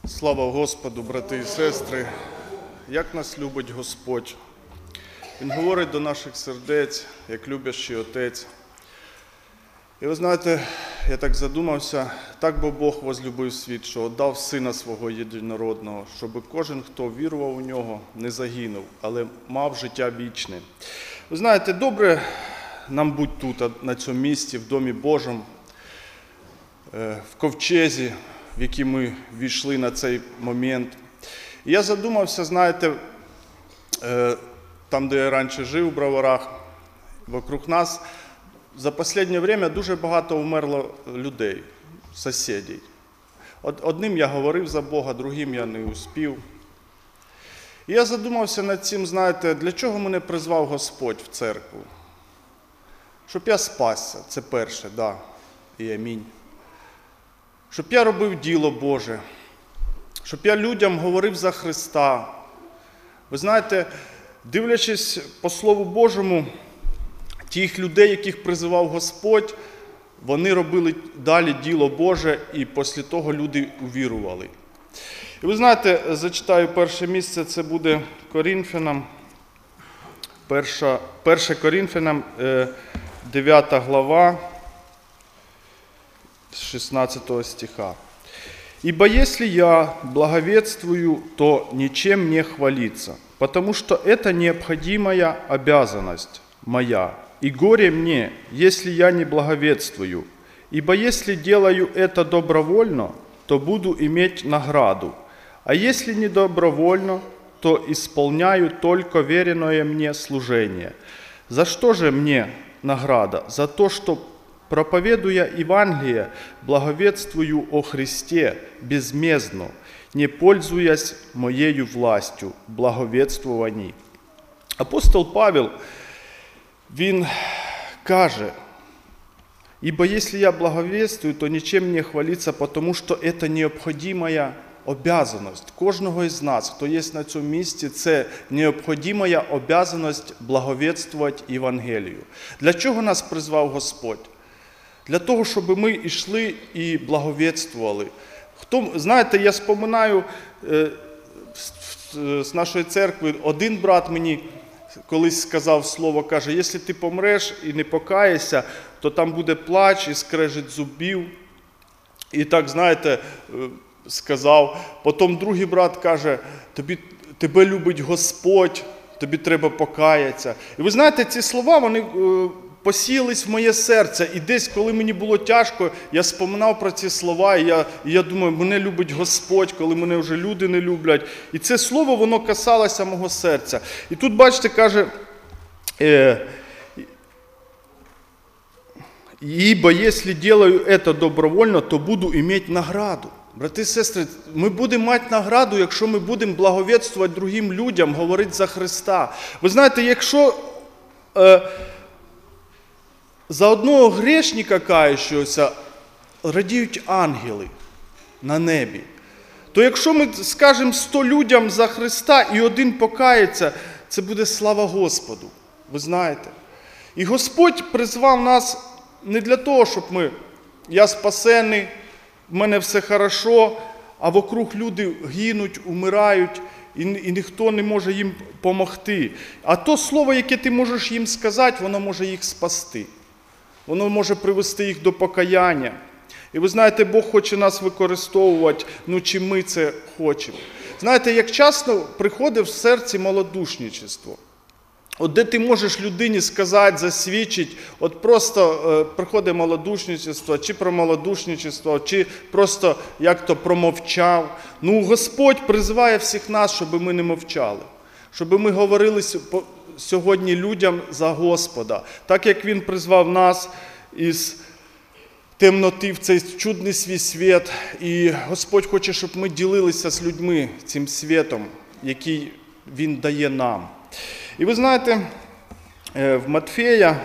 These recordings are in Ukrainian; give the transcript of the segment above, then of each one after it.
Слава Господу, брати і сестри, як нас любить Господь. Він говорить до наших сердець, як люблячий Отець. І ви знаєте, я так задумався, так би Бог возлюбив світ, що віддав Сина Свого Єдинородного, щоб кожен, хто вірував у Нього, не загинув, але мав життя вічне. Ви знаєте, добре нам бути тут, на цьому місці, в Домі Божому, в ковчезі, в який ми війшли на цей момент. І я задумався, знаєте, там, де я раніше жив, в Броварах, вокруг нас, за останнє час дуже багато вмерло людей, сусідів. Одним я говорив за Бога, другим я не успів. І я задумався над цим, знаєте, для чого мене призвав Господь в церкву? Щоб я спасся, це перше, да, і амінь. Щоб я робив діло Боже, щоб я людям говорив за Христа. Ви знаєте, дивлячись по Слову Божому, тих людей, яких призивав Господь, вони робили далі діло Боже, і після того люди увірували. І ви знаєте, зачитаю перше місце, це буде Коринфянам, 1 Коринфянам, 9 глава, 16 стиха. «Ибо если я благовествую, то ничем не хвалиться, потому что это необходимая обязанность моя, и горе мне, если я не благовествую. Ибо если делаю это добровольно, то буду иметь награду, а если не добровольно, то исполняю только веренное мне служение. За что же мне награда? За то, что, проповедуя Евангелие, благовествую о Христе безмездно, не пользуясь моею властью в благовествовании». Апостол Павел, він каже: «Ибо если я благовествую, то ничем не хвалиться, потому что это необходимая обязанность кожного із нас, хто є на цьому місці, це необхідна обязанность благовествувати Євангелію». Для чого нас призвав Господь? Для того, щоб ми йшли і благовествували. Знаєте, я споминаю з нашої церкви, один брат мені колись сказав слово, каже: «Якщо ти помреш і не покаєшся, то там буде плач і скрежет зубів». І так, знаєте, сказав. Потім другий брат каже: «Тебе любить Господь, тобі треба покаятися». І ви знаєте, ці слова, вони посіялись в моє серце. І десь, коли мені було тяжко, я споминав про ці слова, і я думаю, мене любить Господь, коли мене вже люди не люблять. І це слово, воно касалося мого серця. І тут, бачите, каже: «Ибо если делаю это добровольно, то буду иметь награду». Брати і сестри, ми будемо мати награду, якщо ми будемо благовествувати другим людям, говорити за Христа. Ви знаєте, якщо за одного грішника каючогося радіють ангели на небі, то якщо ми скажемо 100 людям за Христа і один покається, це буде слава Господу. Ви знаєте. І Господь призвав нас не для того, щоб я спасений, в мене все хорошо, а вокруг люди гинуть, умирають, і ніхто не може їм допомогти. А то слово, яке ти можеш їм сказати, воно може їх спасти. Воно може привести їх до покаяння. І ви знаєте, Бог хоче нас використовувати, чи ми це хочемо. Знаєте, як часто приходить в серці малодушничество. От де ти можеш людині сказати, засвідчити, от просто приходить малодушничество, чи про малодушничество, чи просто як-то промовчав. Господь призиває всіх нас, щоб ми не мовчали, щоб ми говорили сьогодні людям за Господа, так як Він призвав нас із темноти в цей чудний свій світ. І Господь хоче, щоб ми ділилися з людьми цим світом, який Він дає нам. І ви знаєте, в Матфея,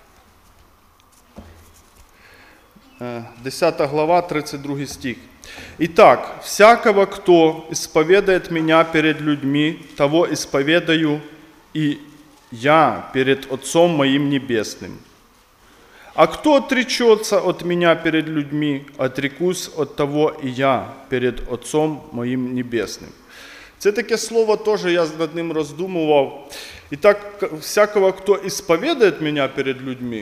10 глава, 32 стих. «Итак, всякого, кто исповедает меня перед людьми, того исповедаю и я перед Отцом моим Небесным. А кто отречется от меня перед людьми, отрекусь от того и я перед Отцом моїм Небесним. Це таке слово теж я над ним роздумував. І так, всякого, хто ісповідає мене перед людьми,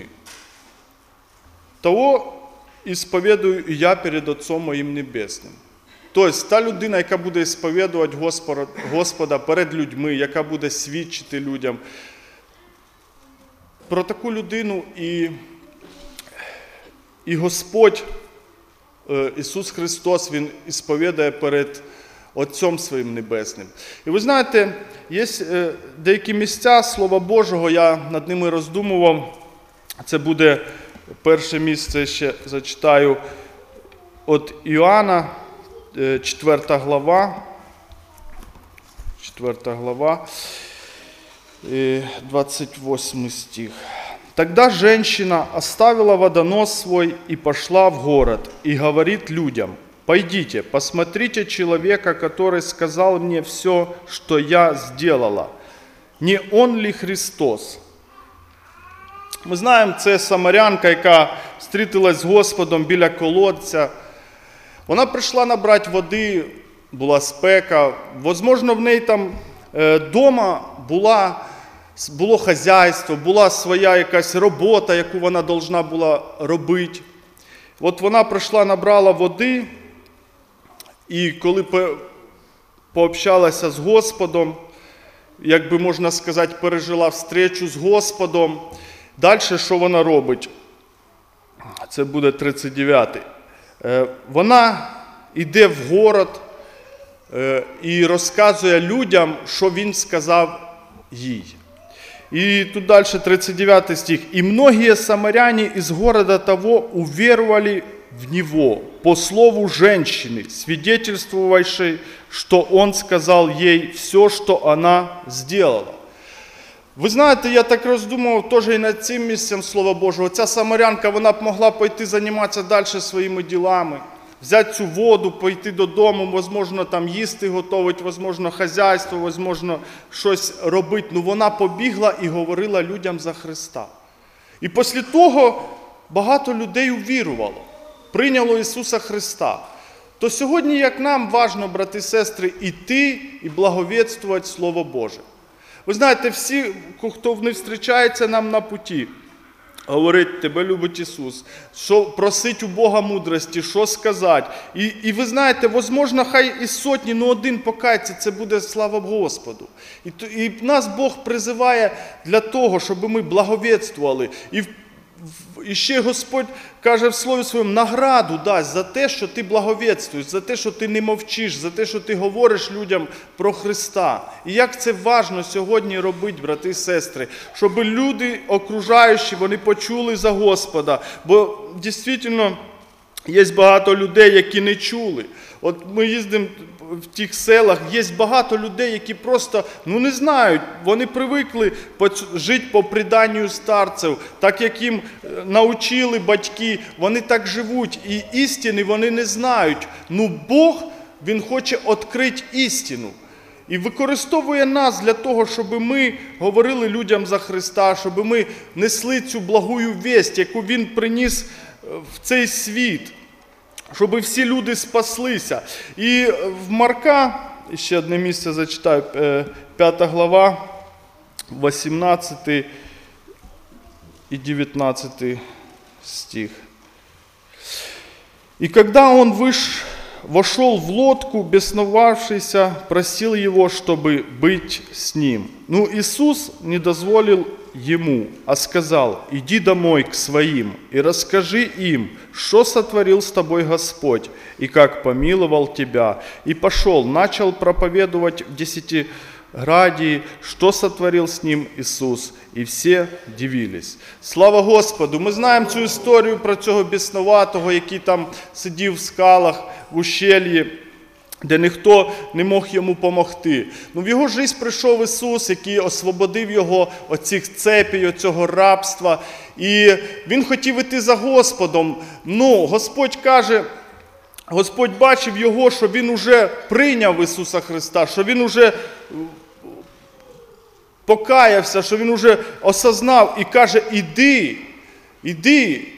того ісповідую і я перед Отцом моїм Небесним. Тобто, та людина, яка буде ісповідувати Господа перед людьми, яка буде свідчити людям, про таку людину і Господь, Ісус Христос, Він ісповідає перед Отцом Своїм Небесним. І ви знаєте, є деякі місця Слова Божого, я над ними роздумував. Це буде перше місце, ще зачитаю, від Іоанна, 4 глава, 28 стих. «Тогда женщина оставила водонос свой и пошла в город, и говорит людям: пойдите, посмотрите человека, который сказал мне все, что я сделала. Не он ли Христос?» Ми знаємо, це самарянка, яка зустрілась з Господом біля колодця. Вона прийшла набрати води, була спека. Можливо, в неї там вдома було хазяйство, була своя якась робота, яку вона повинна була робити. От вона прийшла, набрала води, і коли пообщалася з Господом, як би можна сказати, пережила встречу з Господом, далі що вона робить? Це буде 39-й. Вона йде в город і розказує людям, що він сказав їй. И тут дальше 39 стих. «И многие самаряне из города того уверовали в него по слову женщины, свидетельствовавшей, что он сказал ей все, что она сделала». Ви знаєте, я так роздумував теж і над цим місцем Слова Божого. Ця самарянка, вона б могла пойти займатися далі своїми ділами, взяти цю воду, пойти додому, можливо, там їсти готувати, можливо, хазяйство, можливо, щось робити. Ну вона побігла і говорила людям за Христа. І після того багато людей увірувало, прийняло Ісуса Христа. То сьогодні, як нам важливо, брати і сестри, іти і благовістувати Слово Боже. Ви знаєте, всі, хто не зустрічається нам на путі, говорить: тебе любить Ісус, що просить у Бога мудрості, що сказати. І ви знаєте, можливо, хай із сотні, но один покається, це буде слава Господу. І нас Бог призиває для того, щоб ми благовістували. І ще Господь каже в Слові Своєму, награду дасть за те, що ти благовістуєш, за те, що ти не мовчиш, за те, що ти говориш людям про Христа. І як це важливо сьогодні робити, брати і сестри, щоб люди окружаючі, вони почули за Господа. Бо дійсно є багато людей, які не чули. От ми їздимо в тих селах, є багато людей, які просто не знають, вони привикли жити по преданню старців, так як їм навчили батьки, вони так живуть, і істини вони не знають. Бог, Він хоче відкрити істину. І використовує нас для того, щоб ми говорили людям за Христа, щоб ми несли цю благую вість, яку Він приніс в цей світ, щоб всі люди спаслися. І в Марка, ще одне місце зачитаю, 5 глава, 18 и 19 стих. «И когда он вошел в лодку, бесновавшийся просил его, чтобы быть с ним. Иисус не дозволил ему, а сказал: иди домой к своим и расскажи им, что сотворил с тобой Господь и как помиловал тебя. И пошел, начал проповедовать в Десятиградии, что сотворил с ним Ісус. І всі дивились». Слава Господу! Ми знаємо цю історію про цього біснуватого, який там сидів в скалах, в ущельї, де ніхто не мог йому допомогти. В його життя прийшов Ісус, який освободив його від цих цепей, від цього рабства. І він хотів іти за Господом. Господь каже, Господь бачив його, що він уже прийняв Ісуса Христа, що він уже покаявся, що він уже осознав і каже: іди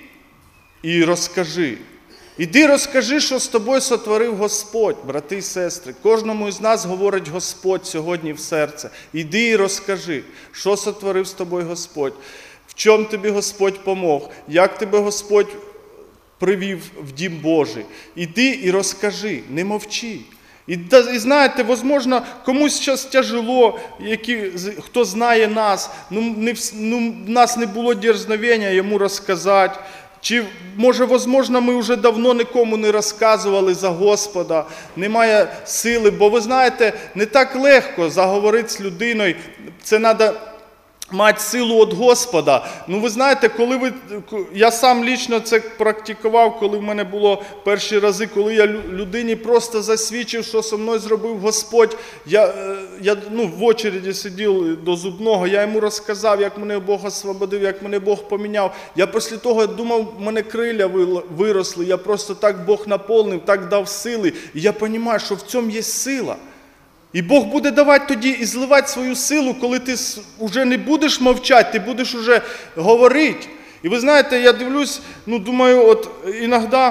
і розкажи. Іди розкажи, що з тобою сотворив Господь, брати і сестри. Кожному із нас говорить Господь сьогодні в серце. Іди і розкажи, що сотворив з тобою Господь, в чому тобі Господь помог, як тебе Господь привів в Дім Божий. Іди і розкажи, не мовчи. І знаєте, можливо, комусь зараз тяжело, хто знає нас, в нас не було дерзновення йому розказати. Чи, може, можливо, ми вже давно нікому не розказували за Господа, немає сили, бо ви знаєте, не так легко заговорити з людиною, це треба мати силу від Господа. Ну, ви знаєте, я сам лічно це практикував, коли в мене було перші рази, коли я людині просто засвідчив, що зі мною зробив Господь. Я в очереді сидів до зубного, я йому розказав, як мене Бог освободив, як мене Бог поміняв. Я після того думав, в мене крилля виросли, я просто так Бог наповнив, так дав сили. І я розумію, що в цьому є сила. І Бог буде давати тоді і зливати свою силу, коли ти вже не будеш мовчати, ти будеш вже говорити. І ви знаєте, я дивлюсь, думаю, іноді,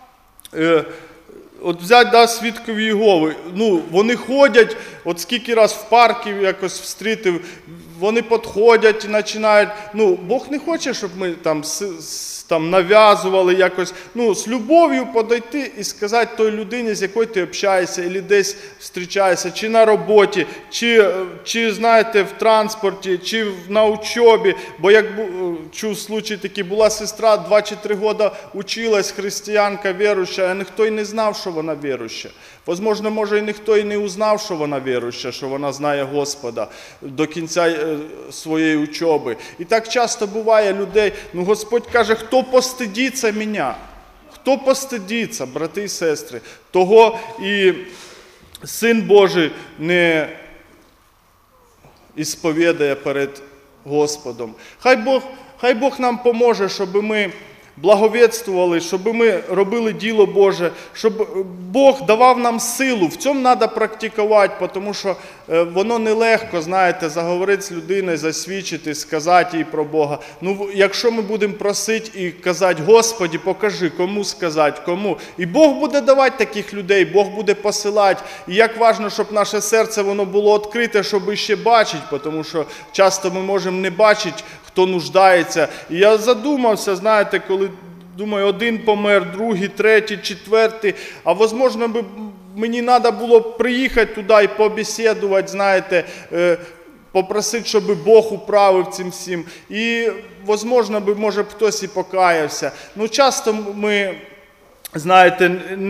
взяти свідків Єгови, вони ходять, скільки раз в парку якось встрітив, вони підходять і починають, Бог не хоче, щоб ми там нав'язували якось, з любов'ю подойти і сказати той людині, з якою ти общаєшся, або десь зустрічаєшся, чи на роботі, чи знаєте, в транспорті, чи на учобі, бо як чув случай такий, була сестра, 2 чи 3 роки училась, християнка, віруюча, а ніхто й не знав, що вона віруюча. Возможно, може, і ніхто і не узнав, що вона віруюча, що вона знає Господа до кінця своєї учоби. І так часто буває людей, Господь каже, хто постидиться мене? Хто постидиться, брати і сестри? Того і Син Божий не ісповідає перед Господом. Хай Бог нам поможе, щоб ми благовіствували, щоб ми робили діло Боже, щоб Бог давав нам силу. В цьому треба практикувати, тому що воно нелегко, знаєте, заговорити з людиною, засвідчити, сказати їй про Бога. Якщо ми будемо просити і казати, Господи, покажи, кому сказати, кому. І Бог буде давати таких людей, Бог буде посилати. І як важливо, щоб наше серце воно було відкрите, щоб ще бачити, тому що часто ми можемо не бачити, хто нуждається. І я задумався, знаєте, коли, думаю, один помер, другий, третій, четвертий, а, можливо, мені треба було приїхати туди і побесідувати, знаєте, попросити, щоб Бог управив цим всім. І, можливо, може, хтось і покаявся. Часто ми, знаєте,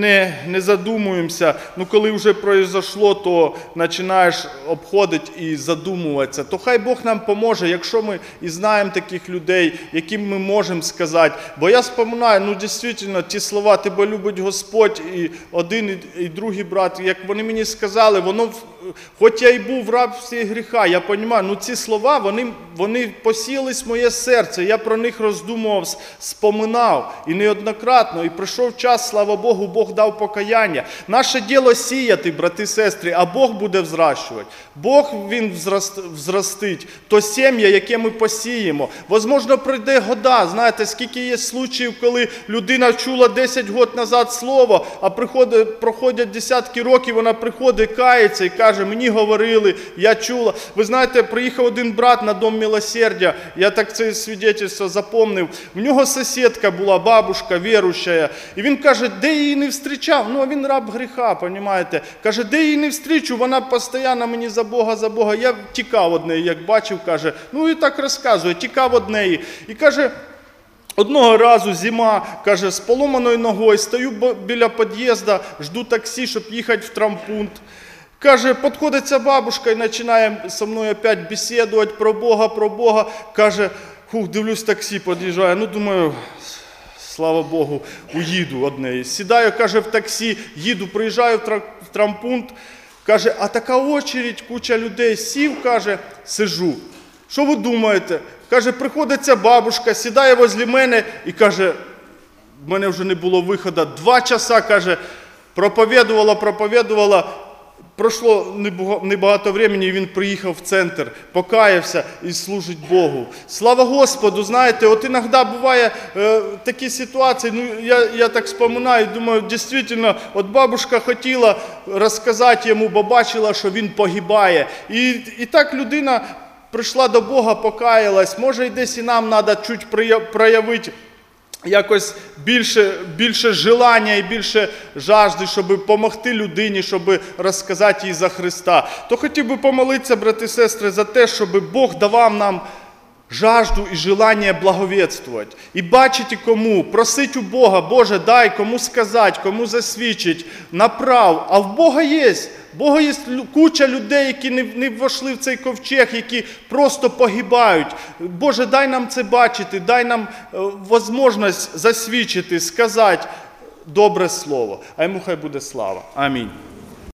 не задумуємося, коли вже пройшло, то починаєш обходити і задумуватися. То хай Бог нам поможе, якщо ми і знаємо таких людей, яким ми можемо сказати. Бо я споминаю, дійсно, ті слова, тебе любить Господь, і один, і другий брат, як вони мені сказали, воно, хоч я і був в рабстві гріха, я розумію, ці слова, вони посіялись в моє серце, я про них роздумував, споминав, і неоднократно, і прийшов час, слава Богу, Бог дав покаяння. Наше діло сіяти, брати і сестри, а Бог буде взращувати. Бог, Він взростить то сім'я, яке ми посіємо. Можливо, пройде года, знаєте, скільки є случаїв, коли людина чула 10 років назад слово, а проходять десятки років, вона приходить, кається і каже, мені говорили, я чула. Ви знаєте, приїхав один брат на Дом Милосердя, я так це свідчення запомнив, в нього сусідка була, бабушка, віруюча, і він каже, де її не зустрічав, а він раб гріха, розумієте, каже, де її не зустрічу, вона постійно мені за Бога, я тікав від неї, як бачив, каже, і так розказує, тікав від неї, і каже, одного разу зима, каже, з поломаною ногою, стою біля під'їзду, жду таксі, щоб їхати в травмпункт. Каже, підходить ця бабушка і починає зі мною опять бесідувати про Бога. Каже, дивлюсь, таксі під'їжджає, думаю, слава Богу, уїду від неї. Сідаю, каже, в таксі, їду, приїжджаю в травмпункт, каже, а така очередь, куча людей, сів, каже, сижу. Що ви думаєте? Каже, приходить ця бабушка, сідає возле мене і каже, в мене вже не було виходу, 2 часа, каже, проповідувала, пройшло небагато времени, і він приїхав в центр, покаявся і служить Богу. Слава Господу, знаєте, от іноді буває такі ситуації, ну я так вспоминаю, думаю, дійсно, от бабушка хотіла розказати йому, бо бачила, що він погибає. І так людина прийшла до Бога, покаялась, може і десь і нам треба чуть проявити якось більше желання і більше жажди, щоб допомогти людині, щоб розказати їй за Христа. То хотів би помолитися, брати і сестри, за те, щоб Бог давав нам жажду і желання благовествувати. І бачити кому, просить у Бога, Боже, дай кому сказати, кому засвідчить, направ. А в Бога є. Бога є куча людей, які не ввійшли в цей ковчег, які просто погибають. Боже, дай нам це бачити, дай нам можливість засвідчити, сказати добре слово. А йому хай буде слава. Амінь.